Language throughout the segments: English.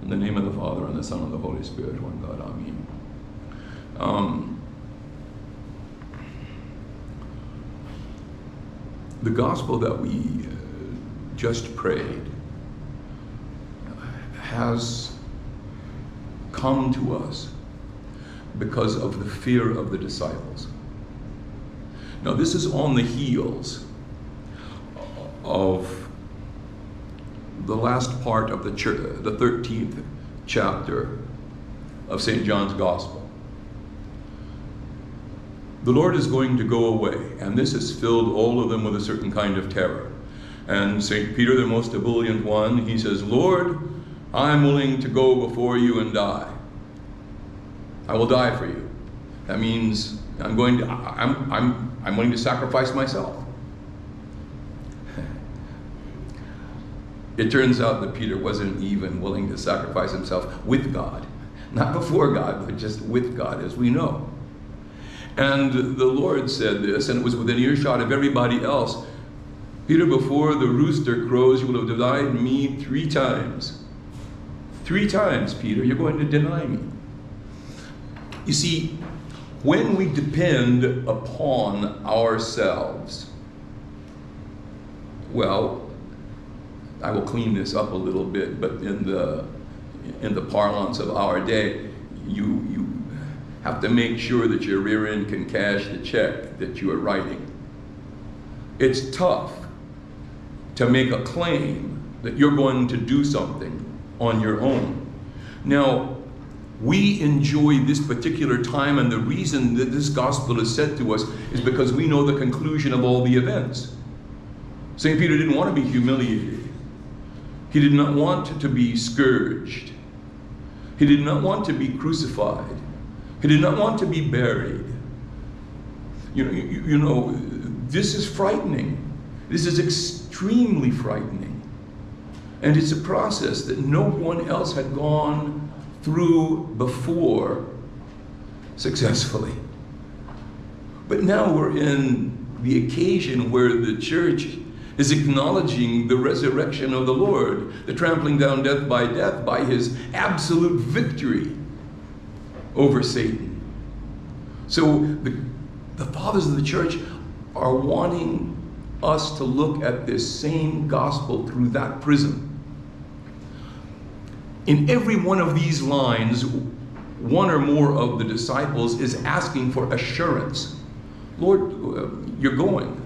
In the name of the Father, and the Son, and the Holy Spirit, one God. Amen. The gospel that we just prayed has come to us because of the fear of the disciples. Now, this is on the heels of the last part of the 13th chapter of St. John's Gospel. The Lord is going to go away, and this has filled all of them with a certain kind of terror. And St. Peter, the most ebullient one, he says, "Lord, I'm willing to go before you and die. I will die for you." That means I'm willing to sacrifice myself. It turns out that Peter wasn't even willing to sacrifice himself with God. Not before God, but just with God, as we know. And the Lord said this, and it was within earshot of everybody else. "Peter, before the rooster crows, you will have denied me 3 times. 3 times, Peter, you're going to deny me." You see, when we depend upon ourselves, well, I will clean this up a little bit, but in the parlance of our day, you have to make sure that your rear end can cash the check that you are writing. It's tough to make a claim that you're going to do something on your own. Now, we enjoy this particular time, and the reason that this gospel is said to us is because we know the conclusion of all the events. St. Peter didn't want to be humiliated. He did not want to be scourged. He did not want to be crucified. He did not want to be buried. You know, this is frightening. This is extremely frightening. And it's a process that no one else had gone through before successfully. But now we're in the occasion where the church is acknowledging the resurrection of the Lord, the trampling down death by his absolute victory over Satan. So the fathers of the church are wanting us to look at this same gospel through that prism. In every one of these lines, one or more of the disciples is asking for assurance. Lord, you're going.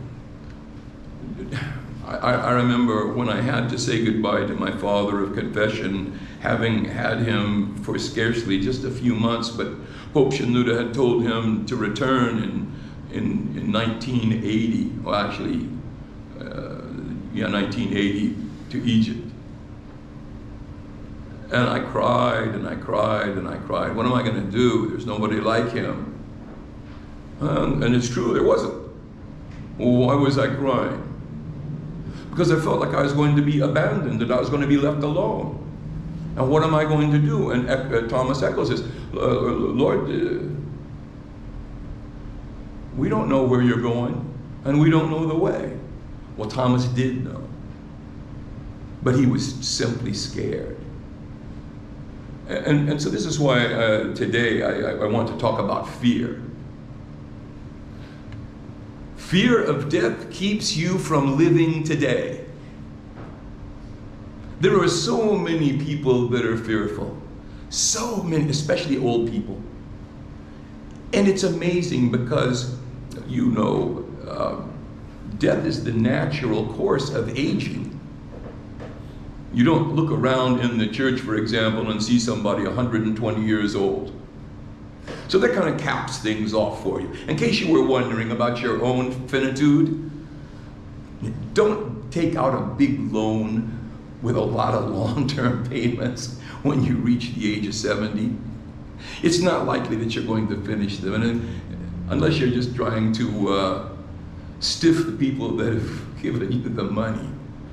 I remember when I had to say goodbye to my father of confession, having had him for scarcely just a few months, but Pope Shenouda had told him to return in 1980, well actually, 1980 to Egypt. And I cried and I cried and I cried. What am I going to do? There's nobody like him. And it's true, there wasn't. Well, why was I crying? Because I felt like I was going to be abandoned, that I was going to be left alone. And what am I going to do? And Thomas Eccles says, Lord, we don't know where you're going, and we don't know the way. Well, Thomas did know. But he was simply scared. And so this is why today I want to talk about fear. Fear of death keeps you from living today. There are so many people that are fearful. So many, especially old people. And it's amazing because, you know, death is the natural course of aging. You don't look around in the church, for example, and see somebody 120 years old. So that kind of caps things off for you. In case you were wondering about your own finitude, don't take out a big loan with a lot of long-term payments when you reach the age of 70. It's not likely that you're going to finish them, and unless you're just trying to stiff the people that have given you the money.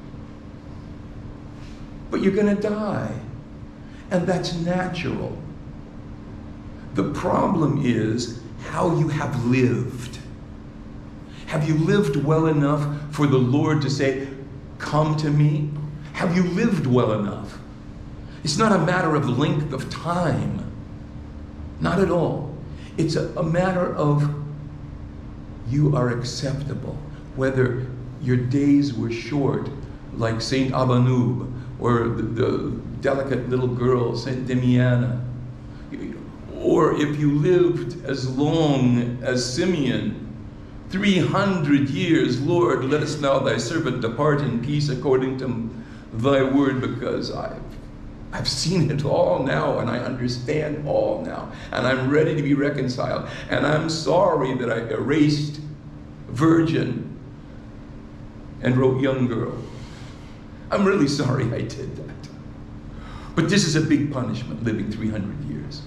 But you're going to die, and that's natural. The problem is how you have lived. Have you lived well enough for the Lord to say, come to me? Have you lived well enough? It's not a matter of length of time. Not at all. It's a matter of you are acceptable. Whether your days were short, like Saint Abanub, or the delicate little girl, Saint Damiana, or if you lived as long as Simeon, 300 years, Lord, let us now thy servant depart in peace according to thy word, because I've seen it all now, and I understand all now, and I'm ready to be reconciled, and I'm sorry that I erased virgin and wrote young girl. I'm really sorry I did that. But this is a big punishment, living 300 years.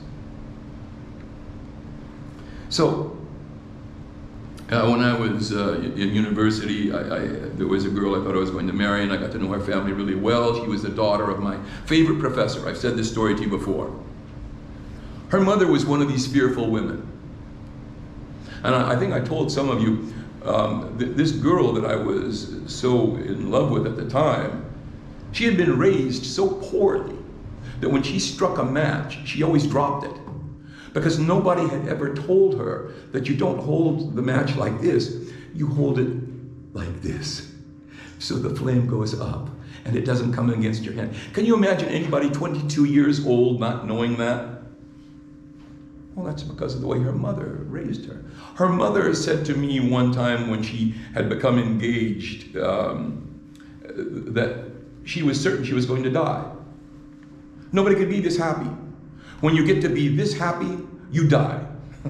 So, when I was in university, there was a girl I thought I was going to marry, and I got to know her family really well. She was the daughter of my favorite professor. I've said this story to you before. Her mother was one of these fearful women. And I think I told some of you, this girl that I was so in love with at the time, she had been raised so poorly that when she struck a match, she always dropped it. Because nobody had ever told her that you don't hold the match like this, you hold it like this. So the flame goes up and it doesn't come against your hand. Can you imagine anybody 22 years old not knowing that? Well, that's because of the way her mother raised her. Her mother said to me one time when she had become engaged that she was certain she was going to die. Nobody could be this happy. When you get to be this happy, you die.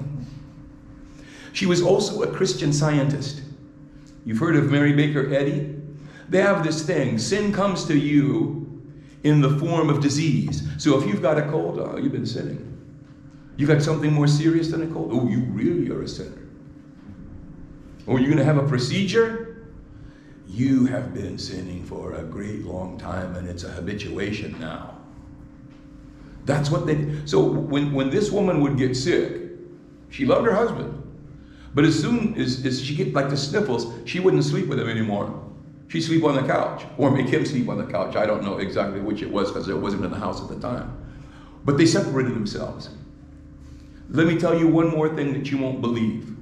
She was also a Christian Scientist. You've heard of Mary Baker Eddy? They have this thing, sin comes to you in the form of disease. So if you've got a cold, oh, you've been sinning. You got something more serious than a cold? Oh, you really are a sinner. Or you're going to have a procedure? You have been sinning for a great long time, and it's a habituation now. That's what they, so when this woman would get sick, she loved her husband. But as soon as she get like the sniffles, she wouldn't sleep with him anymore. She'd sleep on the couch, or make him sleep on the couch. I don't know exactly which it was, because it wasn't in the house at the time. But they separated themselves. Let me tell you one more thing that you won't believe.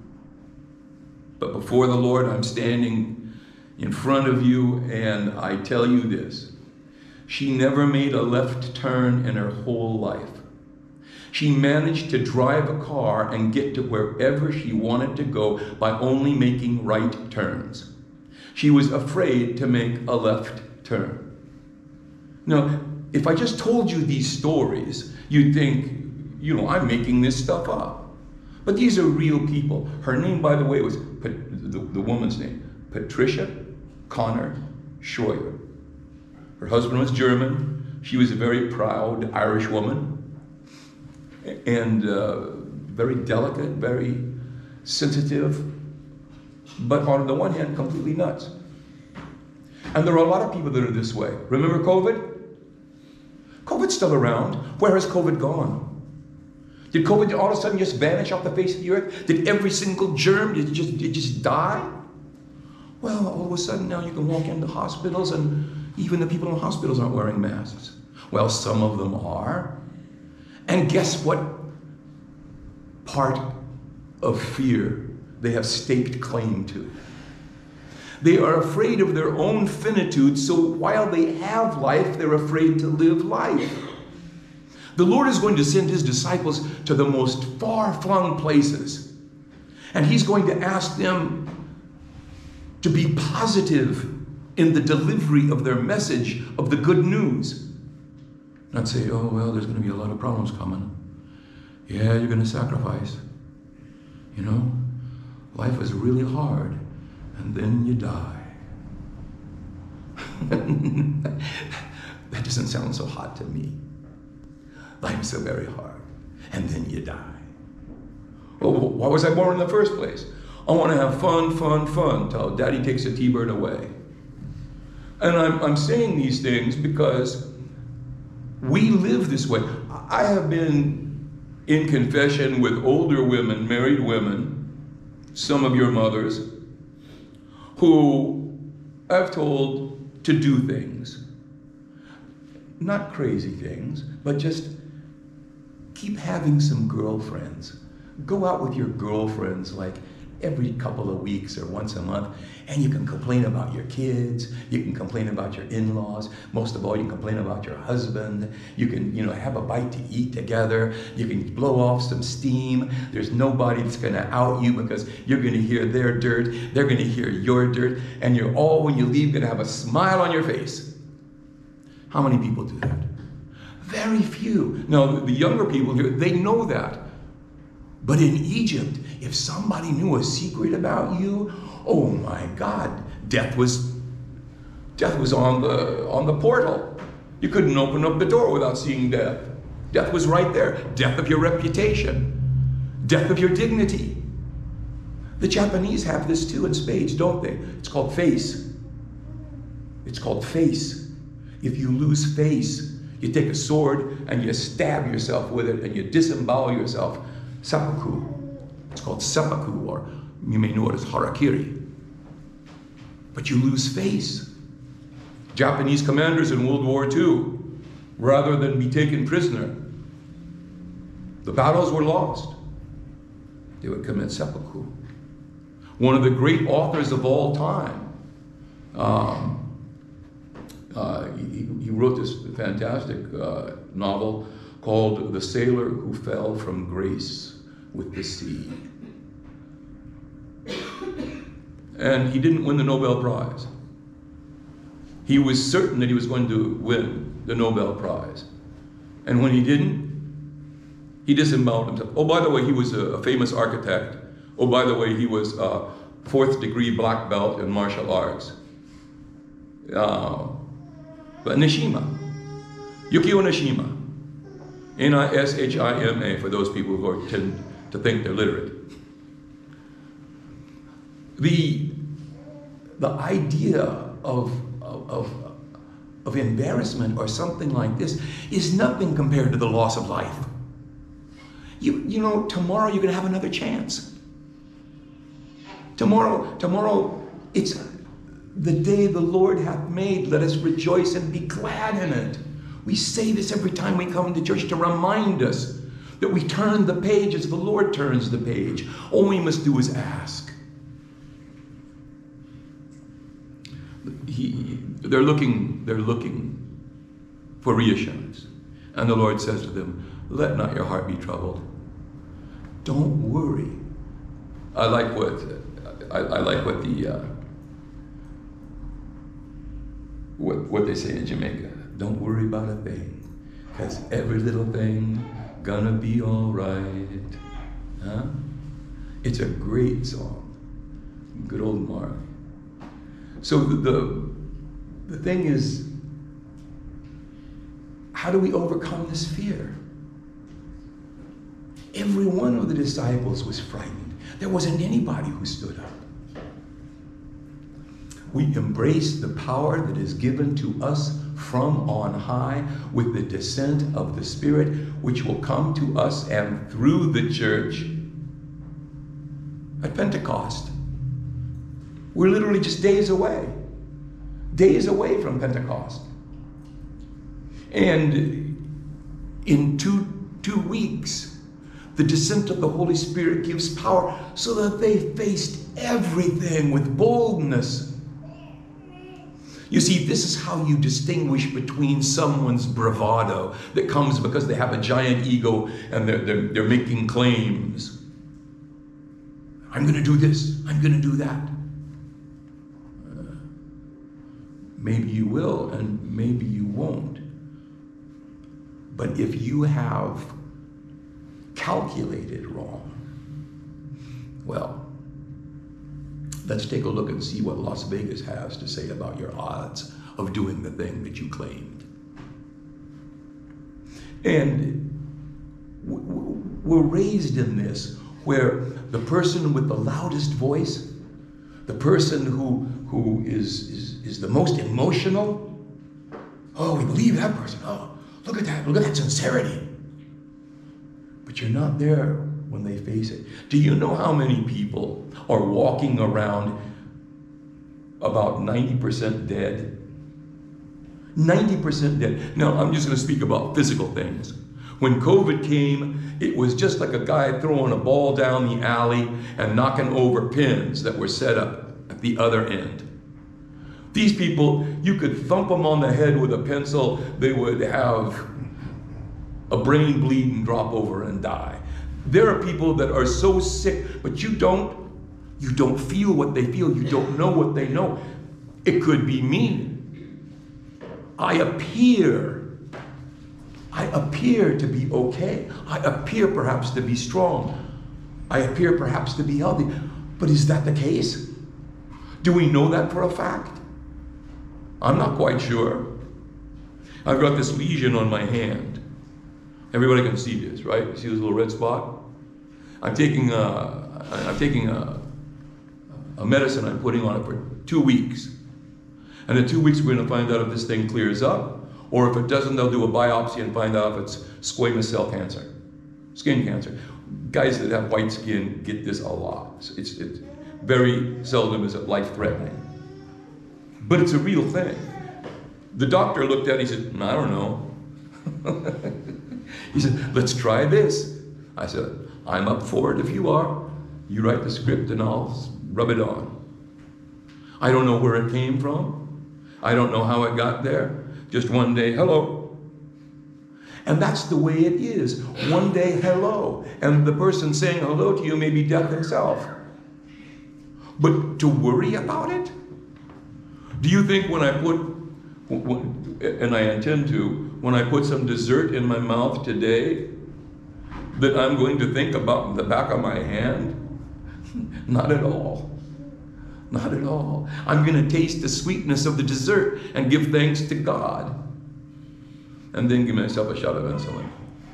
But before the Lord, I'm standing in front of you, and I tell you this. She never made a left turn in her whole life. She managed to drive a car and get to wherever she wanted to go by only making right turns. She was afraid to make a left turn. Now, if I just told you these stories, you'd think, you know, I'm making this stuff up. But these are real people. Her name, by the way, was, the woman's name, Patricia Connor Schroyer. Her husband was German. She was a very proud Irish woman. And very delicate, very sensitive. But on the one hand, completely nuts. And there are a lot of people that are this way. Remember COVID? COVID's still around. Where has COVID gone? Did COVID all of a sudden just vanish off the face of the earth? Did every single germ just die? Well, all of a sudden now you can walk into hospitals and even the people in hospitals aren't wearing masks. Well, some of them are. And guess what part of fear they have staked claim to? They are afraid of their own finitude, so while they have life, they're afraid to live life. The Lord is going to send his disciples to the most far-flung places. And he's going to ask them to be positive in the delivery of their message of the good news. Not say, oh, well, there's going to be a lot of problems coming. Yeah, you're going to sacrifice. You know, life is really hard, and then you die. That doesn't sound so hot to me. Life's so very hard, and then you die. Well, why was I born in the first place? I want to have fun, fun, fun, till Daddy takes a T-bird away. And I'm saying these things because we live this way. I have been in confession with older women, married women, some of your mothers, who I've told to do things. not crazy things, but just keep having some girlfriends. Go out with your girlfriends like every couple of weeks or once a month, and you can complain about your kids, you can complain about your in-laws, most of all you can complain about your husband, you can have a bite to eat together, you can blow off some steam. There's nobody that's going to out you because you're going to hear their dirt, they're going to hear your dirt, and you're all, when you leave, going to have a smile on your face. How many people do that? Very few. Now, the younger people here, they know that. But in Egypt, if somebody knew a secret about you, oh my God, death was on the portal. You couldn't open up the door without seeing death. Death was right there. Death of your reputation. Death of your dignity. The Japanese have this too in spades, don't they? It's called face. It's called face. If you lose face, you take a sword and you stab yourself with it and you disembowel yourself. Seppuku. It's called seppuku, or you may know it as harakiri. But you lose face. Japanese commanders in World War II, rather than be taken prisoner, the battles were lost. They would commit seppuku. One of the great authors of all time, he wrote this fantastic novel called The Sailor Who Fell from Grace with the Sea. And he didn't win the Nobel Prize. He was certain that he was going to win the Nobel Prize. And when he didn't, he disemboweled himself. Oh, by the way, he was a famous architect. Oh, by the way, he was a 4th degree black belt in martial arts. But Nishima, Yukio Nishima, Nishima, for those people who tend to think they're literate. The idea of embarrassment or something like this is nothing compared to the loss of life. You know, tomorrow you're going to have another chance. Tomorrow, it's the day the Lord hath made. Let us rejoice and be glad in it. We say this every time we come to church to remind us that we turn the page as the Lord turns the page. All we must do is ask. They're looking for reassurance. And the Lord says to them, let not your heart be troubled. Don't worry. I like what they say in Jamaica. Don't worry about a thing, because every little thing gonna be all right. Huh? It's a great song. Good old Mark. So the thing is, how do we overcome this fear? Every one of the disciples was frightened. There wasn't anybody who stood up. We embrace the power that is given to us from on high with the descent of the Spirit, which will come to us and through the church at Pentecost. We're literally just days away from Pentecost. And in two weeks, the descent of the Holy Spirit gives power so that they faced everything with boldness. You see, this is how you distinguish between someone's bravado that comes because they have a giant ego and they're making claims. I'm going to do this, I'm going to do that. Maybe you will and maybe you won't. But if you have calculated wrong, well, let's take a look and see what Las Vegas has to say about your odds of doing the thing that you claimed. And we're raised in this where the person with the loudest voice, the person who is the most emotional, oh, we believe that person. Oh, look at that sincerity. But you're not there when they face it. Do you know how many people are walking around about 90% dead? 90% dead. Now, I'm just going to speak about physical things. When COVID came, it was just like a guy throwing a ball down the alley and knocking over pins that were set up at the other end. These people, you could thump them on the head with a pencil, they would have a brain bleed and drop over and die. There are people that are so sick, but you don't feel what they feel, you don't know what they know. It could be me. I appear to be okay. I appear perhaps to be strong. I appear perhaps to be healthy. But is that the case? Do we know that for a fact? I'm not quite sure. I've got this lesion on my hand. Everybody can see this, right? You see this little red spot? I'm taking a medicine I'm putting on it for 2 weeks. And in 2 weeks we're going to find out if this thing clears up, or if it doesn't, they'll do a biopsy and find out if it's squamous cell cancer, skin cancer. Guys that have white skin get this a lot. It's very seldom is it life-threatening. But it's a real thing. The doctor looked at it, he said, I don't know. He said, let's try this. I said, I'm up for it if you are. You write the script and I'll rub it on. I don't know where it came from. I don't know how it got there. Just one day, hello. And that's the way it is. One day, hello. And the person saying hello to you may be death himself. But to worry about it? Do you think when I put, and I intend to, when I put some dessert in my mouth today, that I'm going to think about the back of my hand? Not at all. Not at all. I'm going to taste the sweetness of the dessert and give thanks to God. And then give myself a shot of insulin.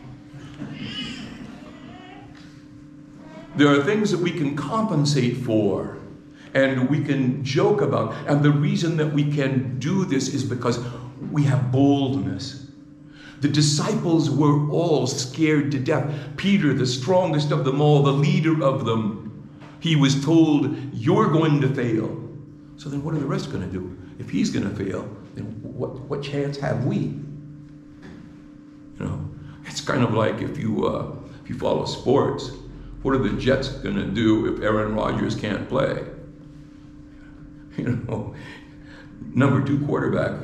There are things that we can compensate for and we can joke about. And the reason that we can do this is because we have boldness. The disciples were all scared to death. Peter, the strongest of them all, the leader of them, he was told, you're going to fail. So then what are the rest going to do? If he's going to fail, then what chance have we? You know, it's kind of like if you follow sports, what are the Jets going to do if Aaron Rodgers can't play? You know, number 2 quarterback,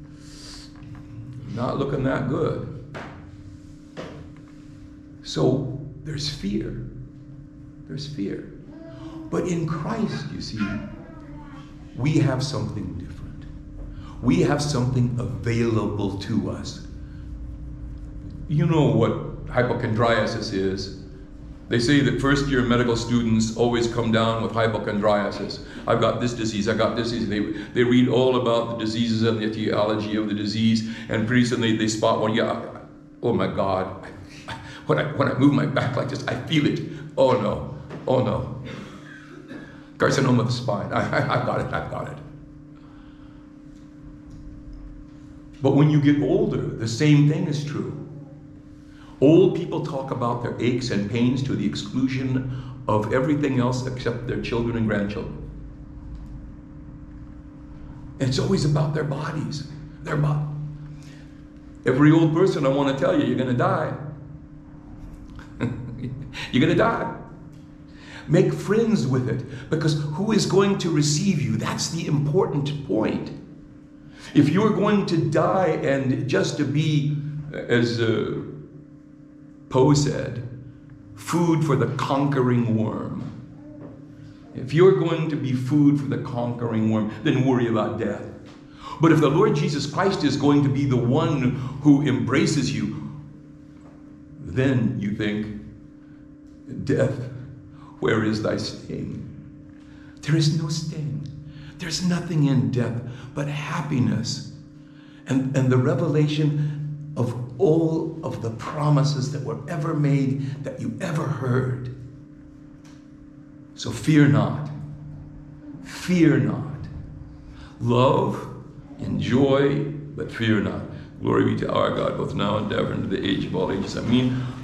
not looking that good. So there's fear. There's fear. But in Christ, you see, we have something different. We have something available to us. You know what hypochondriasis is. They say that first-year medical students always come down with hypochondriasis. I've got this disease, I got this disease. They read all about the diseases and the etiology of the disease, and pretty soon they spot one. Yeah, oh my God. When I move my back like this, I feel it. Oh no, oh no. Carcinoma of the spine. I've got it. But when you get older, the same thing is true. Old people talk about their aches and pains to the exclusion of everything else except their children and grandchildren. And it's always about their bodies. Their body. Every old person, I want to tell you, you're going to die. You're going to die. Make friends with it, because who is going to receive you? That's the important point. If you're going to die and just to be, as Poe said, food for the conquering worm. If you're going to be food for the conquering worm, then worry about death. But if the Lord Jesus Christ is going to be the one who embraces you, then you think, death, where is thy sting? There is no sting. There's nothing in death but happiness and the revelation of all of the promises that were ever made, that you ever heard. So fear not. Fear not. Love, enjoy, but fear not. Glory be to our God, both now and ever, and to the age of all ages. Amen.